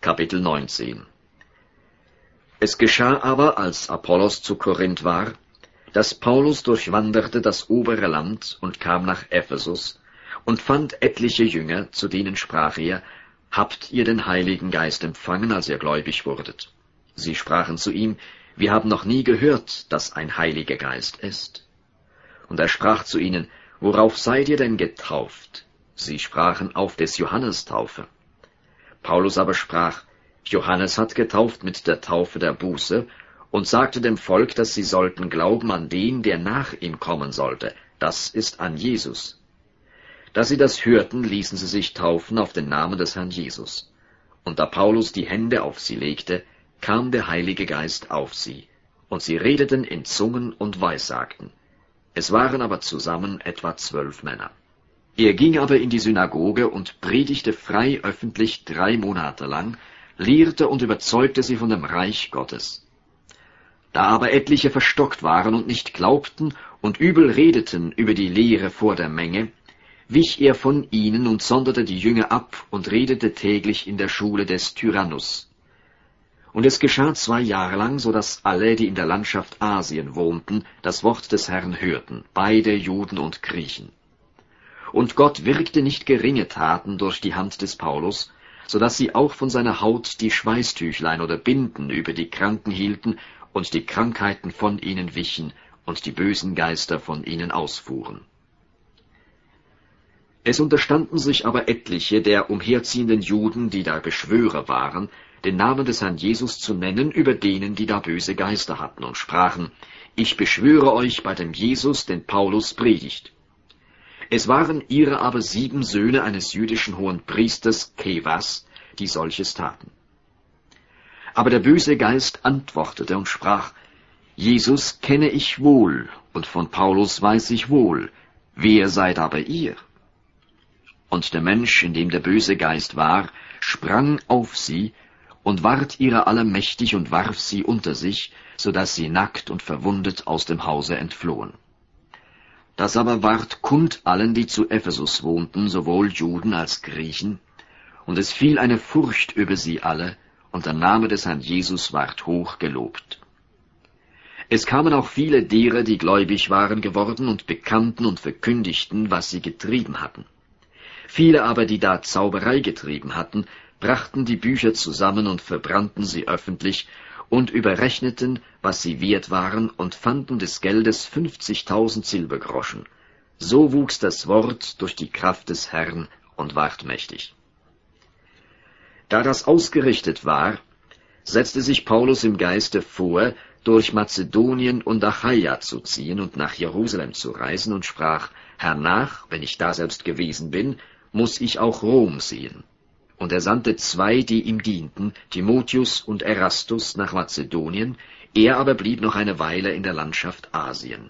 Kapitel 19. Es geschah aber, als Apollos zu Korinth war, dass Paulus durchwanderte das obere Land und kam nach Ephesus und fand etliche Jünger, zu denen sprach er: Habt ihr den Heiligen Geist empfangen, als ihr gläubig wurdet? Sie sprachen zu ihm: Wir haben noch nie gehört, dass ein Heiliger Geist ist. Und er sprach zu ihnen: Worauf seid ihr denn getauft? Sie sprachen: Auf des Johannes Taufe. Paulus aber sprach: Johannes hat getauft mit der Taufe der Buße und sagte dem Volk, dass sie sollten glauben an den, der nach ihm kommen sollte, das ist an Jesus. Da sie das hörten, ließen sie sich taufen auf den Namen des Herrn Jesus. Und da Paulus die Hände auf sie legte, kam der Heilige Geist auf sie, und sie redeten in Zungen und weissagten. Es waren aber zusammen etwa 12 Männer. Er ging aber in die Synagoge und predigte frei öffentlich 3 Monate lang, lehrte und überzeugte sie von dem Reich Gottes. Da aber etliche verstockt waren und nicht glaubten und übel redeten über die Lehre vor der Menge, wich er von ihnen und sonderte die Jünger ab und redete täglich in der Schule des Tyrannus. Und es geschah 2 Jahre lang, so dass alle, die in der Landschaft Asien wohnten, das Wort des Herrn hörten, beide Juden und Griechen. Und Gott wirkte nicht geringe Taten durch die Hand des Paulus, so dass sie auch von seiner Haut die Schweißtüchlein oder Binden über die Kranken hielten und die Krankheiten von ihnen wichen und die bösen Geister von ihnen ausfuhren. Es unterstanden sich aber etliche der umherziehenden Juden, die da Beschwörer waren, den Namen des Herrn Jesus zu nennen über denen, die da böse Geister hatten, und sprachen: Ich beschwöre euch bei dem Jesus, den Paulus predigt. Es waren ihre aber 7 Söhne eines jüdischen Hohenpriesters Kefas, die solches taten. Aber der böse Geist antwortete und sprach: Jesus kenne ich wohl, und von Paulus weiß ich wohl, wer seid aber ihr? Und der Mensch, in dem der böse Geist war, sprang auf sie und ward ihrer alle mächtig und warf sie unter sich, so dass sie nackt und verwundet aus dem Hause entflohen. Das aber ward kund allen, die zu Ephesus wohnten, sowohl Juden als Griechen, und es fiel eine Furcht über sie alle, und der Name des Herrn Jesus ward hoch gelobt. Es kamen auch viele derer, die gläubig waren geworden, und bekannten und verkündigten, was sie getrieben hatten. Viele aber, die da Zauberei getrieben hatten, brachten die Bücher zusammen und verbrannten sie öffentlich und überrechneten, was sie wert waren, und fanden des Geldes 50.000 Silbergroschen. So wuchs das Wort durch die Kraft des Herrn und ward mächtig. Da das ausgerichtet war, setzte sich Paulus im Geiste vor, durch Mazedonien und Achaia zu ziehen und nach Jerusalem zu reisen, und sprach: Hernach, wenn ich daselbst gewesen bin, muß ich auch Rom sehen. Und er sandte 2, die ihm dienten, Timotheus und Erastus, nach Mazedonien, er aber blieb noch eine Weile in der Landschaft Asien.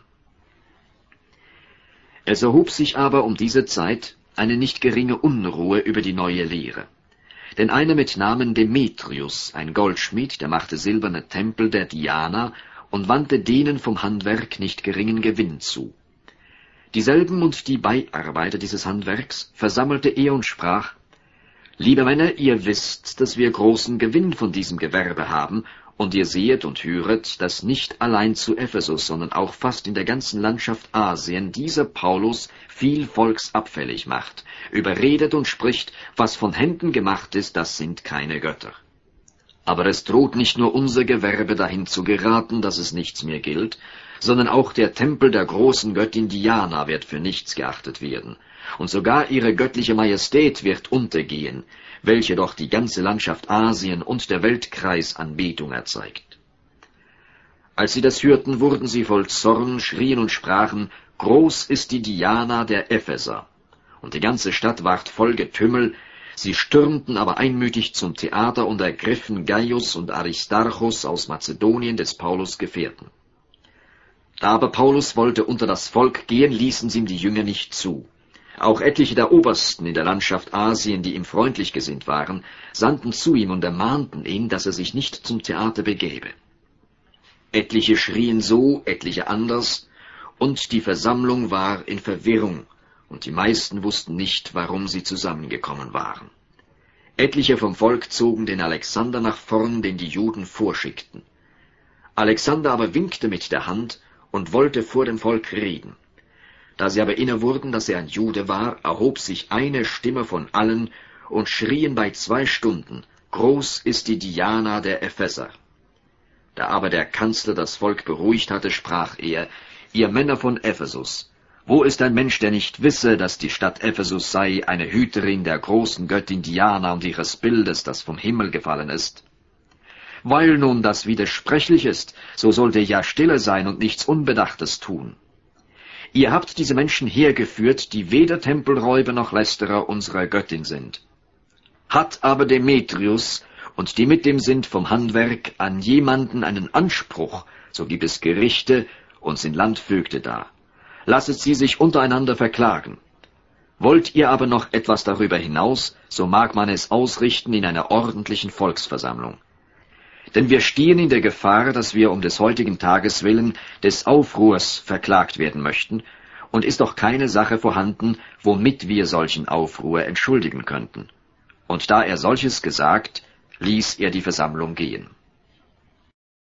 Es erhob sich aber um diese Zeit eine nicht geringe Unruhe über die neue Lehre. Denn einer mit Namen Demetrius, ein Goldschmied, der machte silberne Tempel der Diana und wandte denen vom Handwerk nicht geringen Gewinn zu. Dieselben und die Beiarbeiter dieses Handwerks versammelte er und sprach: Liebe Männer, ihr wisst, dass wir großen Gewinn von diesem Gewerbe haben, und ihr sehet und höret, dass nicht allein zu Ephesus, sondern auch fast in der ganzen Landschaft Asien dieser Paulus viel Volks abfällig macht, überredet und spricht, was von Händen gemacht ist, das sind keine Götter. Aber es droht nicht nur unser Gewerbe dahin zu geraten, dass es nichts mehr gilt, sondern auch der Tempel der großen Göttin Diana wird für nichts geachtet werden. Und sogar ihre göttliche Majestät wird untergehen, welche doch die ganze Landschaft Asien und der Weltkreis Anbetung erzeugt. Als sie das hörten, wurden sie voll Zorn, schrien und sprachen: Groß ist die Diana der Epheser. Und die ganze Stadt ward voll Getümmel. Sie stürmten aber einmütig zum Theater und ergriffen Gaius und Aristarchus aus Mazedonien, des Paulus Gefährten. Da aber Paulus wollte unter das Volk gehen, ließen sie ihm die Jünger nicht zu. Auch etliche der Obersten in der Landschaft Asien, die ihm freundlich gesinnt waren, sandten zu ihm und ermahnten ihn, dass er sich nicht zum Theater begäbe. Etliche schrien so, etliche anders, und die Versammlung war in Verwirrung, und die meisten wussten nicht, warum sie zusammengekommen waren. Etliche vom Volk zogen den Alexander nach vorn, den die Juden vorschickten. Alexander aber winkte mit der Hand und wollte vor dem Volk reden. Da sie aber inne wurden, dass er ein Jude war, erhob sich eine Stimme von allen und schrien bei 2 Stunden, »Groß ist die Diana der Epheser!« Da aber der Kanzler das Volk beruhigt hatte, sprach er, »Ihr Männer von Ephesus, wo ist ein Mensch, der nicht wisse, dass die Stadt Ephesus sei eine Hüterin der großen Göttin Diana und ihres Bildes, das vom Himmel gefallen ist? Weil nun das widersprechlich ist, so sollt ihr ja stille sein und nichts Unbedachtes tun. Ihr habt diese Menschen hergeführt, die weder Tempelräuber noch Lästerer unserer Göttin sind. Hat aber Demetrius und die mit dem sind vom Handwerk an jemanden einen Anspruch, so gibt es Gerichte und sind Landvögte da. Lasset sie sich untereinander verklagen. Wollt ihr aber noch etwas darüber hinaus, so mag man es ausrichten in einer ordentlichen Volksversammlung. Denn wir stehen in der Gefahr, dass wir um des heutigen Tages willen des Aufruhrs verklagt werden möchten, und ist doch keine Sache vorhanden, womit wir solchen Aufruhr entschuldigen könnten. Und da er solches gesagt, ließ er die Versammlung gehen.